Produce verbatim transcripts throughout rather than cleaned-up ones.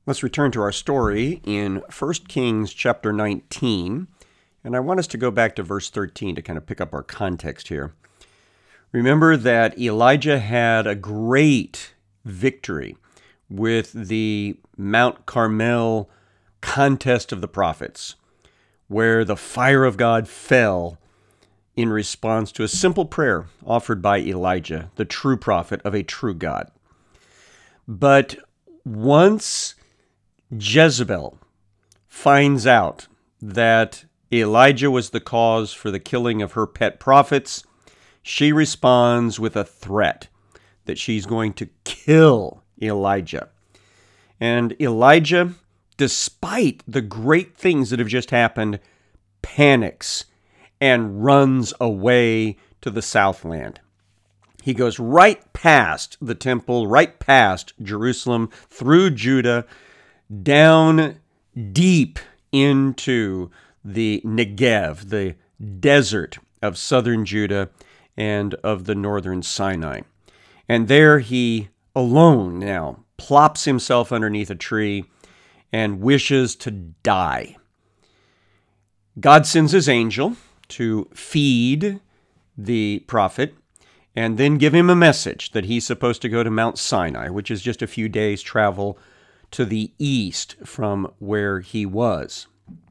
Let's return to our story in First Kings chapter nineteen, and I want us to go back to verse thirteen to kind of pick up our context here. Remember that Elijah had a great victory with the Mount Carmel contest of the prophets, where the fire of God fell in response to a simple prayer offered by Elijah, the true prophet of a true God. But once Jezebel finds out that Elijah was the cause for the killing of her pet prophets, she responds with a threat that she's going to kill Elijah. And Elijah, despite the great things that have just happened, panics and runs away to the southland. He goes right past the temple, right past Jerusalem, through Judah, down deep into the Negev, the desert of southern Judah and of the northern Sinai. And there he, alone now, plops himself underneath a tree and wishes to die. God sends his angel to feed the prophet and then give him a message that he's supposed to go to Mount Sinai, which is just a few days' travel to the east from where he was.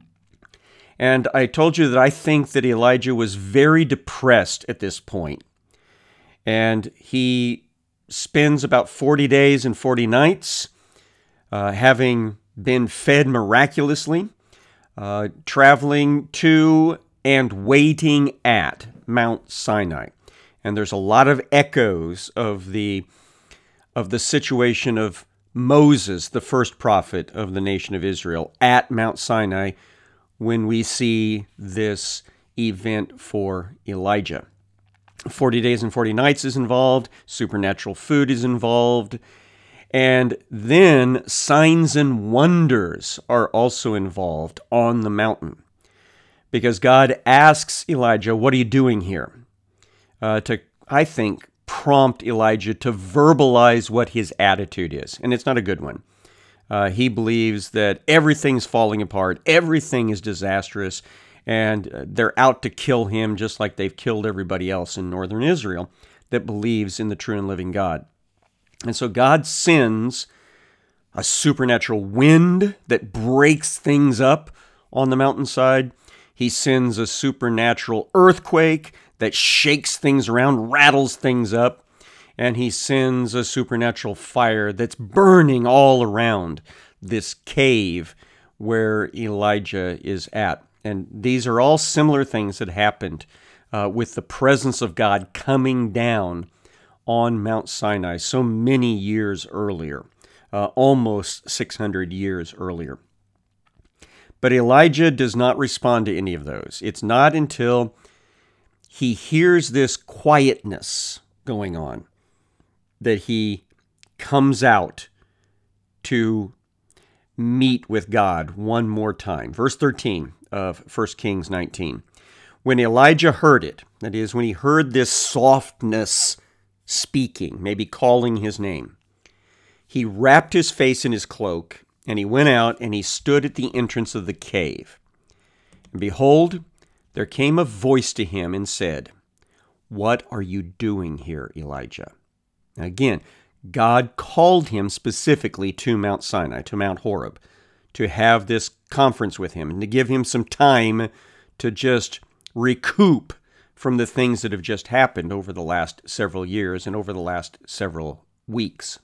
And I told you that I think that Elijah was very depressed at this point. And he spends about forty days and forty nights uh, having been fed miraculously, uh, traveling to and waiting at Mount Sinai. And there's a lot of echoes of the of the situation of Moses, the first prophet of the nation of Israel, at Mount Sinai when we see this event for Elijah. forty days and forty nights is involved, supernatural food is involved, and then signs and wonders are also involved on the mountain. Because God asks Elijah, what are you doing here? Uh, to, I think, prompt Elijah to verbalize what his attitude is. And it's not a good one. Uh, he believes that everything's falling apart, everything is disastrous, and they're out to kill him just like they've killed everybody else in northern Israel that believes in the true and living God. And so God sends a supernatural wind that breaks things up on the mountainside. He sends a supernatural earthquake that shakes things around, rattles things up. And he sends a supernatural fire that's burning all around this cave where Elijah is at. And these are all similar things that happened uh, with the presence of God coming down on Mount Sinai so many years earlier, uh, almost six hundred years earlier. But Elijah does not respond to any of those. It's not until he hears this quietness going on that he comes out to meet with God one more time. Verse thirteen of First Kings nineteen. When Elijah heard it, that is, when he heard this softness speaking, maybe calling his name, he wrapped his face in his cloak, and he went out, and he stood at the entrance of the cave. And behold, there came a voice to him and said, "What are you doing here, Elijah?" Now again, God called him specifically to Mount Sinai, to Mount Horeb, to have this conference with him and to give him some time to just recoup from the things that have just happened over the last several years and over the last several weeks.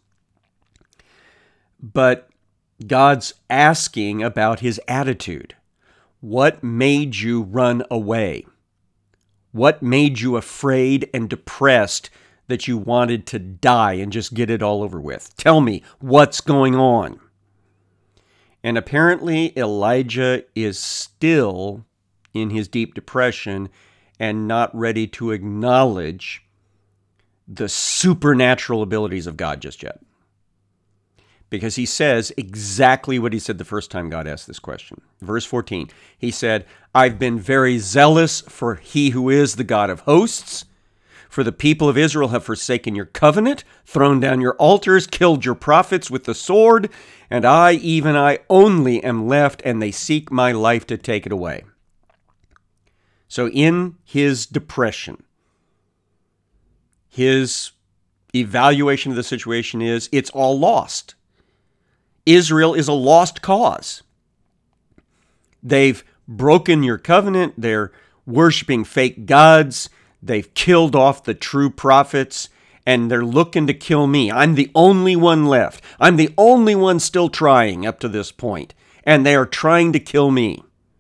But God's asking about his attitude. What made you run away? What made you afraid and depressed that you wanted to die and just get it all over with? Tell me, what's going on? And apparently Elijah is still in his deep depression and not ready to acknowledge the supernatural abilities of God just yet. Because he says exactly what he said the first time God asked this question. Verse fourteen, he said, "I've been very zealous for he who is the God of hosts, For the people of Israel have forsaken your covenant, thrown down your altars, killed your prophets with the sword, and I, even I only, am left, and they seek my life to take it away. So in his depression, his evaluation of the situation is, it's all lost. Israel is a lost cause. They've broken your covenant. They're worshiping fake gods. They've killed off the true prophets, and they're looking to kill me. I'm the only one left. I'm the only one still trying up to this point, and they are trying to kill me.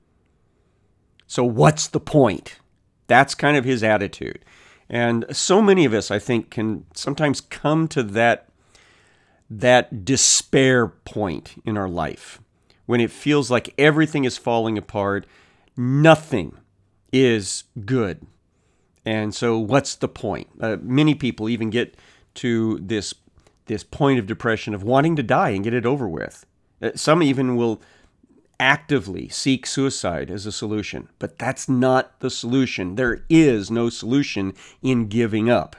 So what's the point? That's kind of his attitude. And so many of us, I think, can sometimes come to that, that despair point in our life when it feels like everything is falling apart, nothing is good. And so what's the point? Uh, many people even get to this, this point of depression of wanting to die and get it over with. Uh, some even will actively seek suicide as a solution, but that's not the solution. There is no solution in giving up.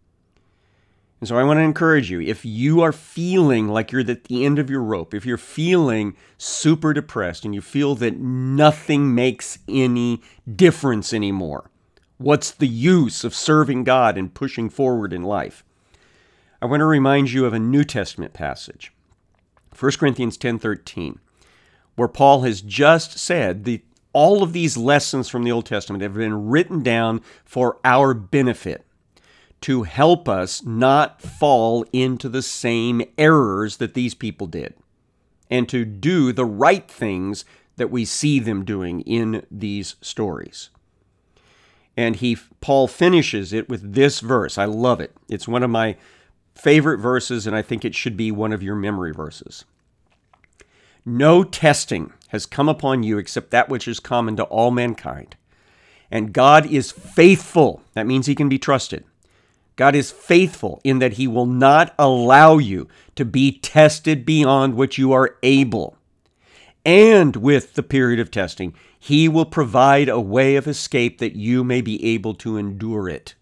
And so I want to encourage you, if you are feeling like you're at the end of your rope, if you're feeling super depressed and you feel that nothing makes any difference anymore, what's the use of serving God and pushing forward in life? I want to remind you of a New Testament passage, First Corinthians ten thirteen, where Paul has just said the, all of these lessons from the Old Testament have been written down for our benefit, to help us not fall into the same errors that these people did, and to do the right things that we see them doing in these stories. And he, Paul finishes it with this verse. I love it. It's one of my favorite verses, and I think it should be one of your memory verses. No testing has come upon you except that which is common to all mankind. And God is faithful. That means he can be trusted. God is faithful in that he will not allow you to be tested beyond what you are able. And with the period of testing, he will provide a way of escape that you may be able to endure it.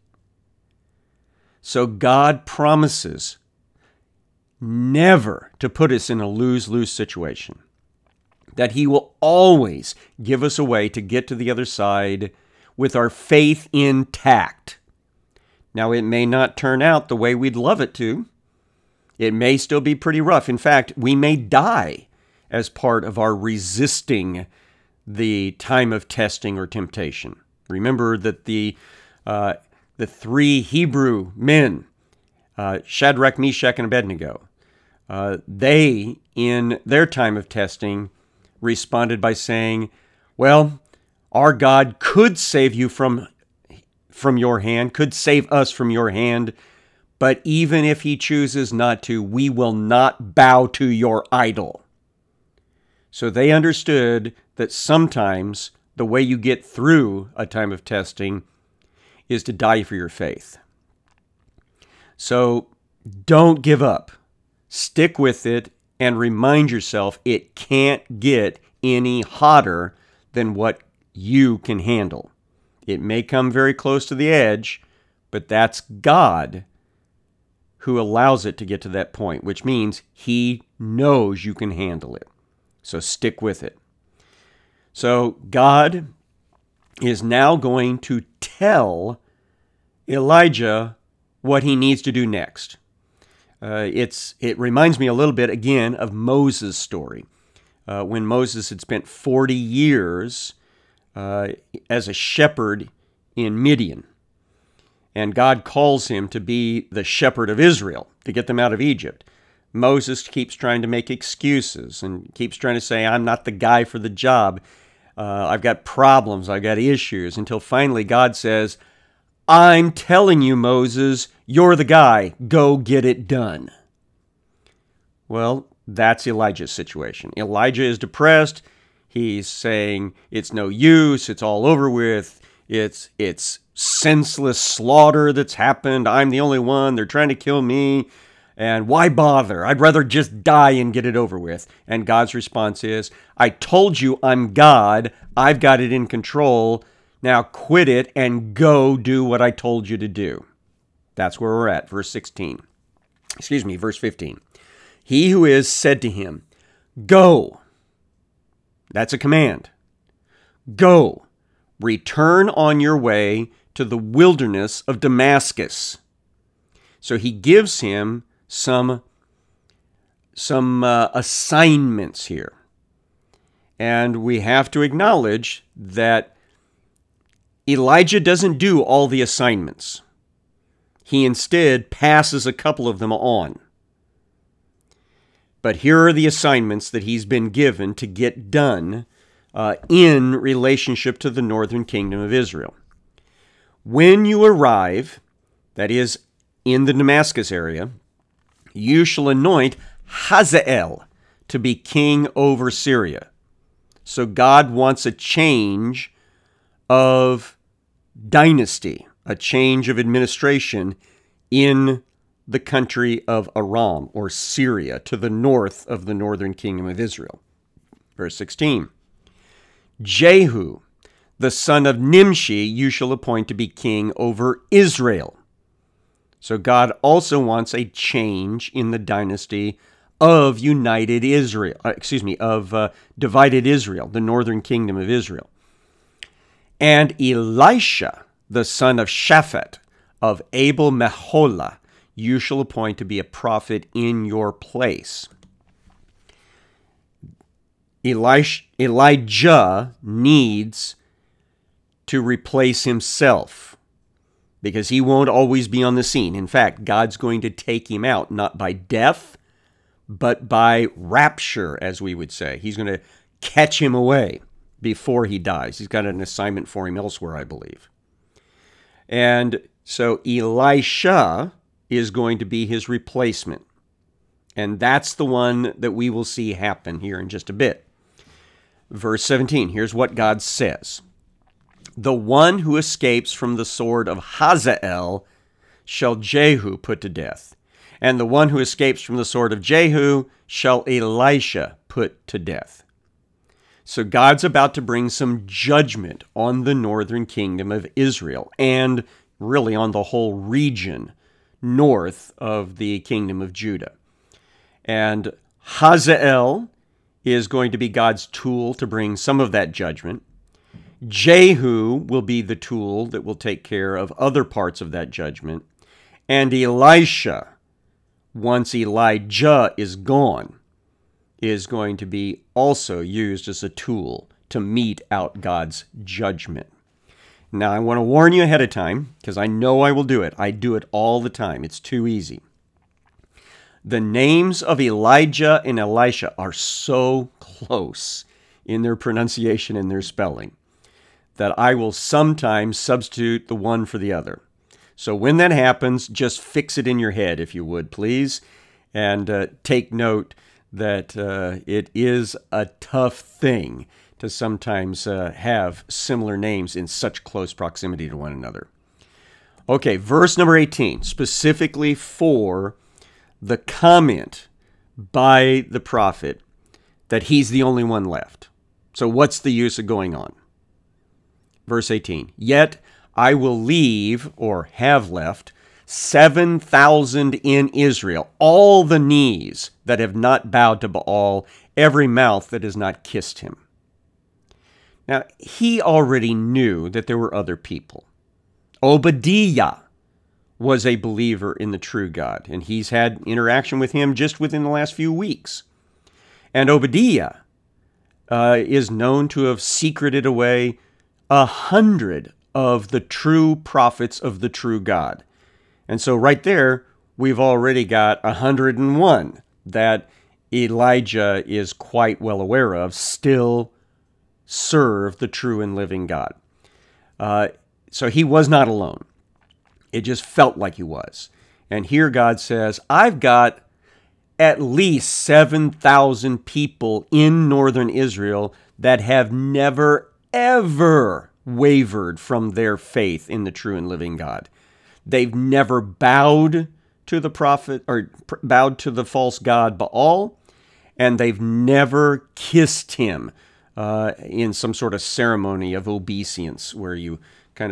So God promises never to put us in a lose-lose situation, that he will always give us a way to get to the other side with our faith intact. Now, it may not turn out the way we'd love it to. It may still be pretty rough. In fact, we may die as part of our resisting the time of testing or temptation. Remember that the uh, the three Hebrew men, uh, Shadrach, Meshach, and Abednego, uh, they, in their time of testing, responded by saying, well, our God could save you from from your hand, could save us from your hand, but even if he chooses not to, we will not bow to your idol. So they understood that sometimes the way you get through a time of testing is to die for your faith. So don't give up. Stick with it and remind yourself it can't get any hotter than what you can handle. It may come very close to the edge, but that's God who allows it to get to that point, which means he knows you can handle it. So stick with it. So God is now going to tell Elijah what he needs to do next. Uh, it's it reminds me a little bit, again, of Moses' story. Uh, when Moses had spent forty years Uh, as a shepherd in Midian. And God calls him to be the shepherd of Israel, to get them out of Egypt. Moses keeps trying to make excuses and keeps trying to say, I'm not the guy for the job. Uh, I've got problems. I've got issues. Until finally God says, I'm telling you, Moses, you're the guy. Go get it done. Well, that's Elijah's situation. Elijah is depressed. He's saying it's no use, it's all over with, it's it's senseless slaughter that's happened, I'm the only one, they're trying to kill me, and why bother? I'd rather just die and get it over with. And God's response is, I told you I'm God, I've got it in control, now quit it and go do what I told you to do. That's where we're at, verse sixteen. Excuse me, verse fifteen. He who is said to him, "Go." That's a command. "Go, return on your way to the wilderness of Damascus." So he gives him some, some uh, assignments here. And we have to acknowledge that Elijah doesn't do all the assignments. He instead passes a couple of them on. But here are the assignments that he's been given to get done uh, in relationship to the northern kingdom of Israel. When you arrive, that is, in the Damascus area, you shall anoint Hazael to be king over Syria. So God wants a change of dynasty, a change of administration in the country of Aram, or Syria, to the north of the northern kingdom of Israel. Verse sixteen. Jehu, the son of Nimshi, you shall appoint to be king over Israel. So God also wants a change in the dynasty of united Israel, uh, excuse me, of uh, divided Israel, the northern kingdom of Israel. And Elisha, the son of Shaphat, of Abel Meholah, you shall appoint to be a prophet in your place. Elish, Elijah needs to replace himself because he won't always be on the scene. In fact, God's going to take him out, not by death, but by rapture, as we would say. He's going to catch him away before he dies. He's got an assignment for him elsewhere, I believe. And so Elisha is going to be his replacement. And that's the one that we will see happen here in just a bit. Verse seventeen, here's what God says. The one who escapes from the sword of Hazael shall Jehu put to death, and the one who escapes from the sword of Jehu shall Elisha put to death. So God's about to bring some judgment on the northern kingdom of Israel, and really on the whole region north of the kingdom of Judah. And Hazael is going to be God's tool to bring some of that judgment. Jehu will be the tool that will take care of other parts of that judgment. And Elisha, once Elijah is gone, is going to be also used as a tool to mete out God's judgment. Now, I want to warn you ahead of time, because I know I will do it. I do it all the time. It's too easy. The names of Elijah and Elisha are so close in their pronunciation and their spelling that I will sometimes substitute the one for the other. So when that happens, just fix it in your head, if you would, please, and uh, take note that uh, it is a tough thing to sometimes uh, have similar names in such close proximity to one another. Okay, verse number eighteen, specifically for the comment by the prophet that he's the only one left. So what's the use of going on? Verse eighteen, yet I will leave, or have left, seven thousand in Israel, all the knees that have not bowed to Baal, every mouth that has not kissed him. Now, he already knew that there were other people. Obadiah was a believer in the true God, and he's had interaction with him just within the last few weeks. And Obadiah uh, is known to have secreted away a hundred of the true prophets of the true God. And so right there, we've already got one hundred and one that Elijah is quite well aware of, still serve the true and living God. Uh, so he was not alone. It just felt like he was. And here God says, I've got at least seven thousand people in northern Israel that have never, ever wavered from their faith in the true and living God. They've never bowed to the prophet or bowed to the false god Baal, and they've never kissed him uh, in some sort of ceremony of obeisance where you kind of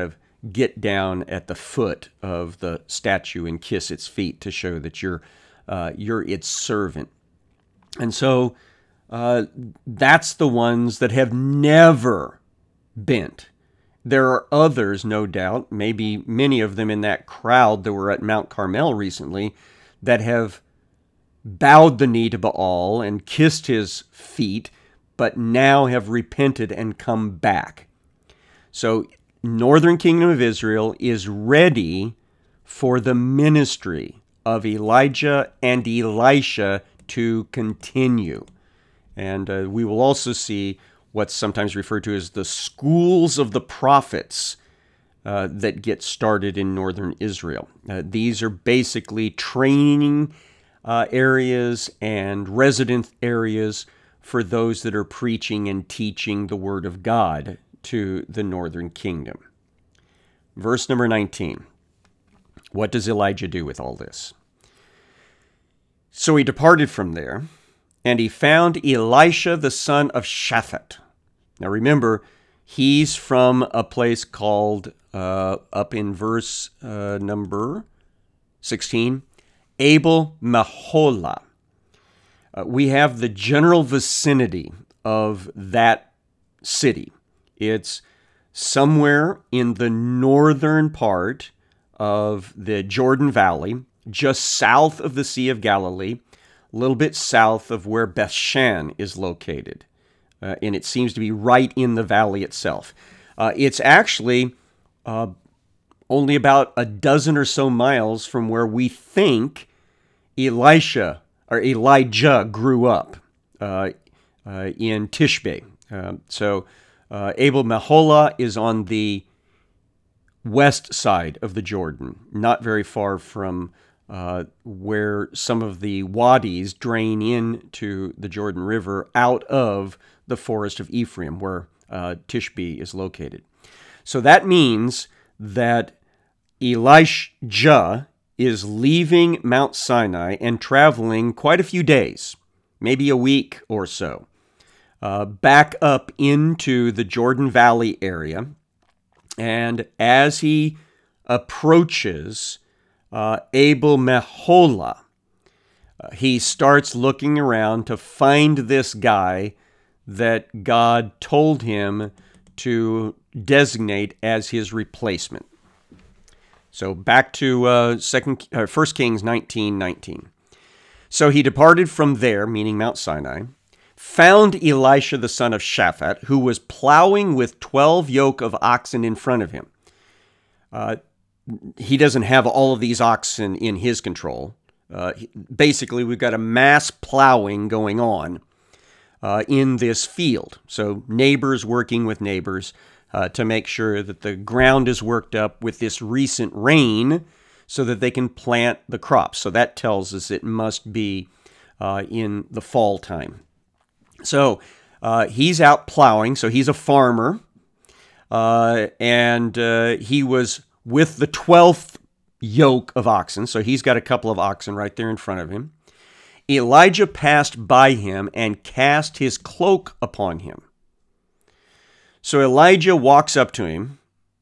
get down at the foot of the statue and kiss its feet to show that you're uh, you're its servant. And so uh, that's the ones that have never bent. There are others, no doubt, maybe many of them in that crowd that were at Mount Carmel recently, that have bowed the knee to Baal and kissed his feet, but now have repented and come back. So Northern Kingdom of Israel is ready for the ministry of Elijah and Elisha to continue. And uh, we will also see what's sometimes referred to as the schools of the prophets uh, that get started in northern Israel. Uh, these are basically training uh, areas and resident areas for those that are preaching and teaching the Word of God to the northern kingdom. Verse number nineteen. What does Elijah do with all this? So he departed from there, and he found Elisha the son of Shaphat. Now remember, he's from a place called, uh, up in verse uh, number sixteen, Abel Meholah. Uh, we have the general vicinity of that city. It's somewhere in the northern part of the Jordan Valley, just south of the Sea of Galilee, a little bit south of where Bethshan is located. Uh, and it seems to be right in the valley itself. Uh, it's actually uh, only about a dozen or so miles from where we think Elisha or Elijah grew up uh, uh, in Tishbe. Uh, so uh, Abel Meholah is on the west side of the Jordan, not very far from uh, where some of the wadis drain into the Jordan River out of the forest of Ephraim, where uh, Tishbe is located. So that means that Elijah is leaving Mount Sinai and traveling quite a few days, maybe a week or so, uh, back up into the Jordan Valley area. And as he approaches uh, Abel Meholah, uh, he starts looking around to find this guy that God told him to designate as his replacement. So back to uh, second, uh, First Kings nineteen nineteen. So he departed from there, meaning Mount Sinai, found Elisha the son of Shaphat, who was plowing with twelve yoke of oxen in front of him. Uh, he doesn't have all of these oxen in his control. Uh, basically, we've got a mass plowing going on uh, in this field. So neighbors working with neighbors uh, to make sure that the ground is worked up with this recent rain so that they can plant the crops. So that tells us it must be uh, in the fall time. So uh, he's out plowing, so he's a farmer, uh, and uh, he was with the twelfth yoke of oxen, so he's got a couple of oxen right there in front of him. Elijah passed by him and cast his cloak upon him. So Elijah walks up to him.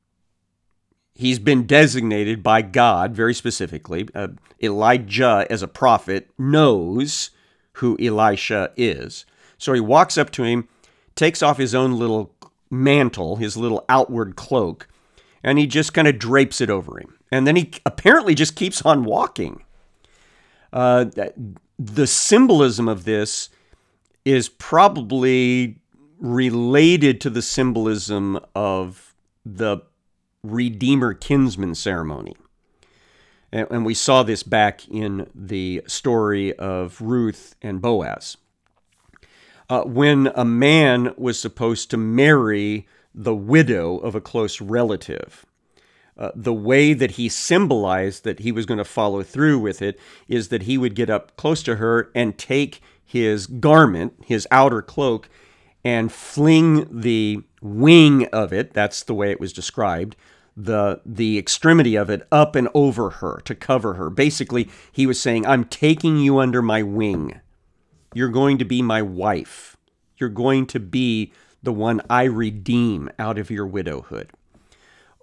He's been designated by God, very specifically. Uh, Elijah, as a prophet, knows who Elisha is. So he walks up to him, takes off his own little mantle, his little outward cloak, and he just kind of drapes it over him. And then he apparently just keeps on walking. Uh, the symbolism of this is probably related to the symbolism of the Redeemer kinsman ceremony. And, and we saw this back in the story of Ruth and Boaz. Uh, when a man was supposed to marry the widow of a close relative, uh, the way that he symbolized that he was going to follow through with it is that he would get up close to her and take his garment, his outer cloak, and fling the wing of it, that's the way it was described, the, the extremity of it up and over her to cover her. Basically, he was saying, I'm taking you under my wing. You're going to be my wife. You're going to be the one I redeem out of your widowhood.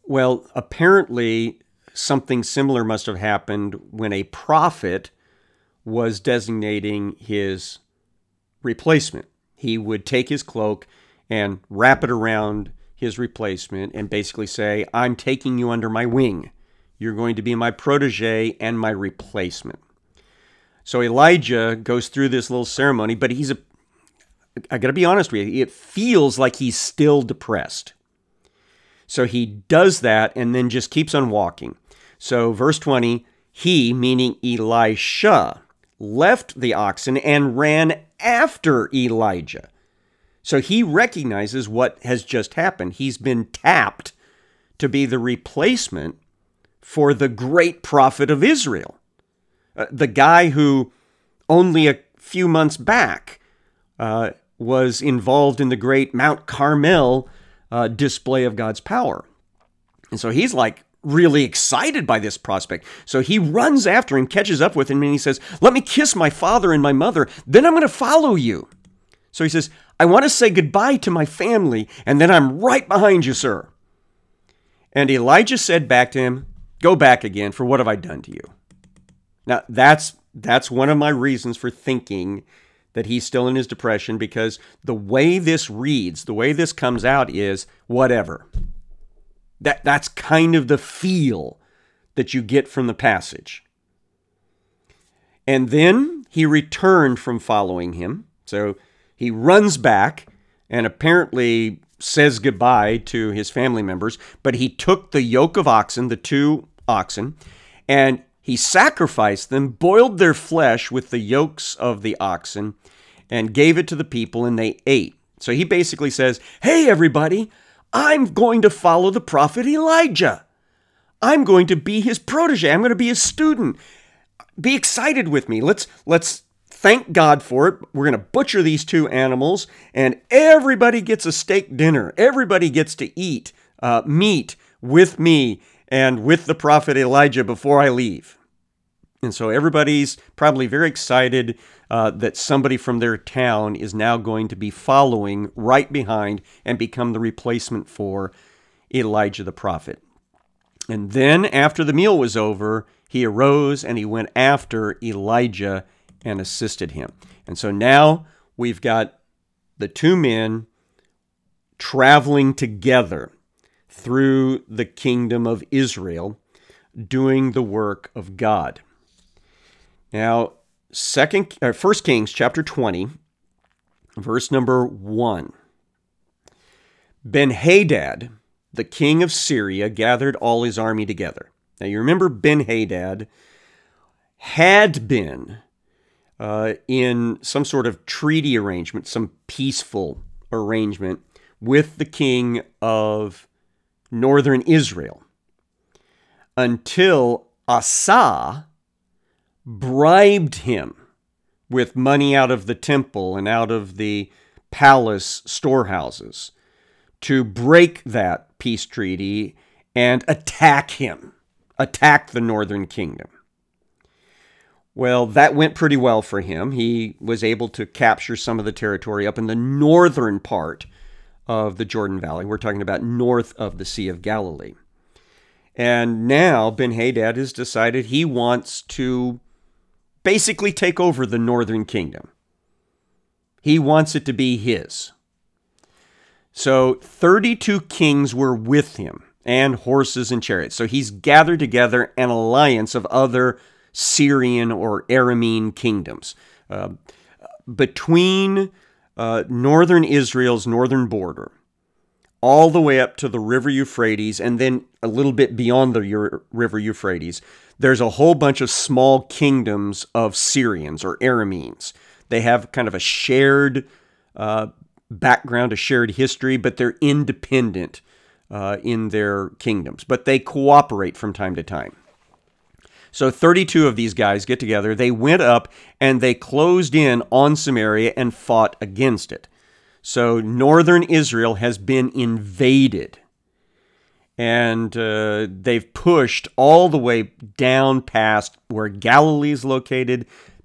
Well, apparently something similar must have happened when a prophet was designating his replacement. He would take his cloak and wrap it around his replacement and basically say, I'm taking you under my wing. You're going to be my protege and my replacement. So Elijah goes through this little ceremony, but he's a, I got to be honest with you, it feels like he's still depressed. So he does that and then just keeps on walking. So verse twenty, he, meaning Elisha, left the oxen and ran after Elijah. So he recognizes what has just happened. He's been tapped to be the replacement for the great prophet of Israel. Uh, the guy who only a few months back uh, was involved in the great Mount Carmel uh, display of God's power. And so he's like really excited by this prospect. So he runs after him, catches up with him, and he says, let me kiss my father and my mother, then I'm going to follow you. So he says, I want to say goodbye to my family, and then I'm right behind you, sir. And Elijah said back to him, go back again, for what have I done to you? Now, that's that's one of my reasons for thinking that he's still in his depression, because the way this reads, the way this comes out is whatever. That that's kind of the feel that you get from the passage. And then he returned from following him. So he runs back and apparently says goodbye to his family members, but he took the yoke of oxen, the two oxen, and he sacrificed them, boiled their flesh with the yokes of the oxen, and gave it to the people, and they ate. So he basically says, hey, everybody, I'm going to follow the prophet Elijah. I'm going to be his protege. I'm going to be his student. Be excited with me. Let's let's thank God for it. We're going to butcher these two animals, and everybody gets a steak dinner. Everybody gets to eat uh, meat with me and with the prophet Elijah before I leave. And so everybody's probably very excited uh, that somebody from their town is now going to be following right behind and become the replacement for Elijah the prophet. And then after the meal was over, he arose and he went after Elijah and assisted him. And so now we've got the two men traveling together through the kingdom of Israel, doing the work of God. Now, second, uh, First Kings chapter twenty, verse number one. Ben-Hadad, the king of Syria, gathered all his army together. Now, you remember Ben-Hadad had been uh, in some sort of treaty arrangement, some peaceful arrangement with the king of northern Israel, until Asa bribed him with money out of the temple and out of the palace storehouses to break that peace treaty and attack him, attack the northern kingdom. Well, that went pretty well for him. He was able to capture some of the territory up in the northern part of the Jordan Valley. We're talking about north of the Sea of Galilee. And now Ben-Hadad has decided he wants to basically take over the northern kingdom. He wants it to be his. So thirty-two kings were with him, and horses and chariots. So he's gathered together an alliance of other Syrian or Aramean kingdoms. Uh, between uh, northern Israel's northern border, all the way up to the river Euphrates, and then a little bit beyond the Eur- river Euphrates, there's a whole bunch of small kingdoms of Syrians or Arameans. They have kind of a shared uh, background, a shared history, but they're independent uh, in their kingdoms. But they cooperate from time to time. So thirty-two of these guys get together. They went up and they closed in on Samaria and fought against it. So northern Israel has been invaded. And uh, they've pushed all the way down past where Galilee is located,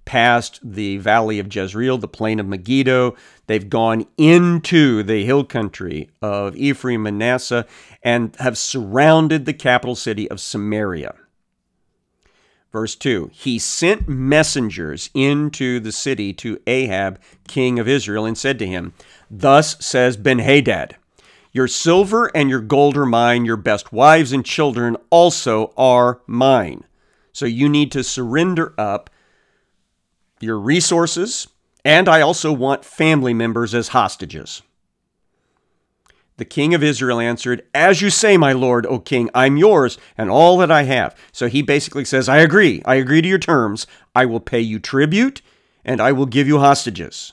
past the valley of Jezreel, the plain of Megiddo. They've gone into the hill country of Ephraim, Manasseh, and have surrounded the capital city of Samaria. Verse two, he sent messengers into the city to Ahab, king of Israel, and said to him, thus says Ben-Hadad, your silver and your gold are mine, your best wives and children also are mine. So you need to surrender up your resources, and I also want family members as hostages. The king of Israel answered, as you say, my lord, O king, I'm yours and all that I have. So he basically says, I agree. I agree to your terms. I will pay you tribute and I will give you hostages.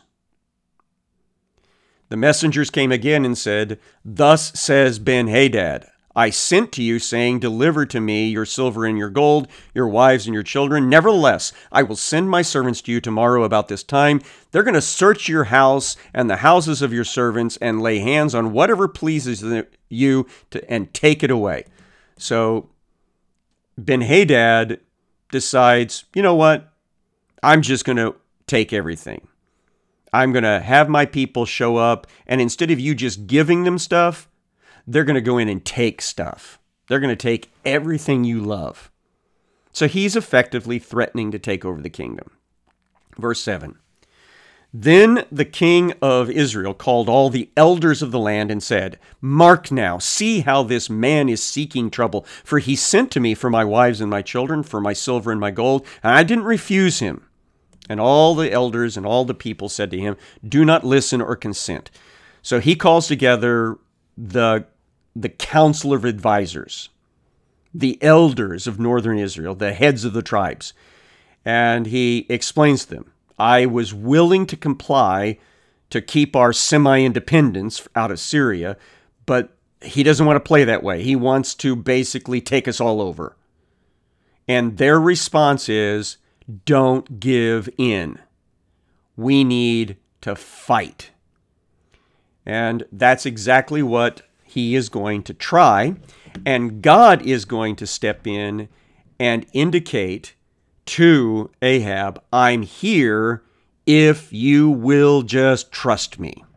The messengers came again and said, thus says Ben-Hadad, I sent to you saying, deliver to me your silver and your gold, your wives and your children. Nevertheless, I will send my servants to you tomorrow about this time. They're going to search your house and the houses of your servants and lay hands on whatever pleases you to, and take it away. So Ben-Hadad decides, you know what? I'm just going to take everything. I'm going to have my people show up, and instead of you just giving them stuff, they're going to go in and take stuff. They're going to take everything you love. So he's effectively threatening to take over the kingdom. Verse seven. Then the king of Israel called all the elders of the land and said, mark now, see how this man is seeking trouble. For he sent to me for my wives and my children, for my silver and my gold, and I didn't refuse him. And all the elders and all the people said to him, do not listen or consent. So he calls together the the council of advisors, the elders of northern Israel, the heads of the tribes. And he explains to them, I was willing to comply to keep our semi-independence out of Syria, but he doesn't want to play that way. He wants to basically take us all over. And their response is, don't give in. We need to fight. And that's exactly what he is going to try, and God is going to step in and indicate to Ahab, I'm here if you will just trust me.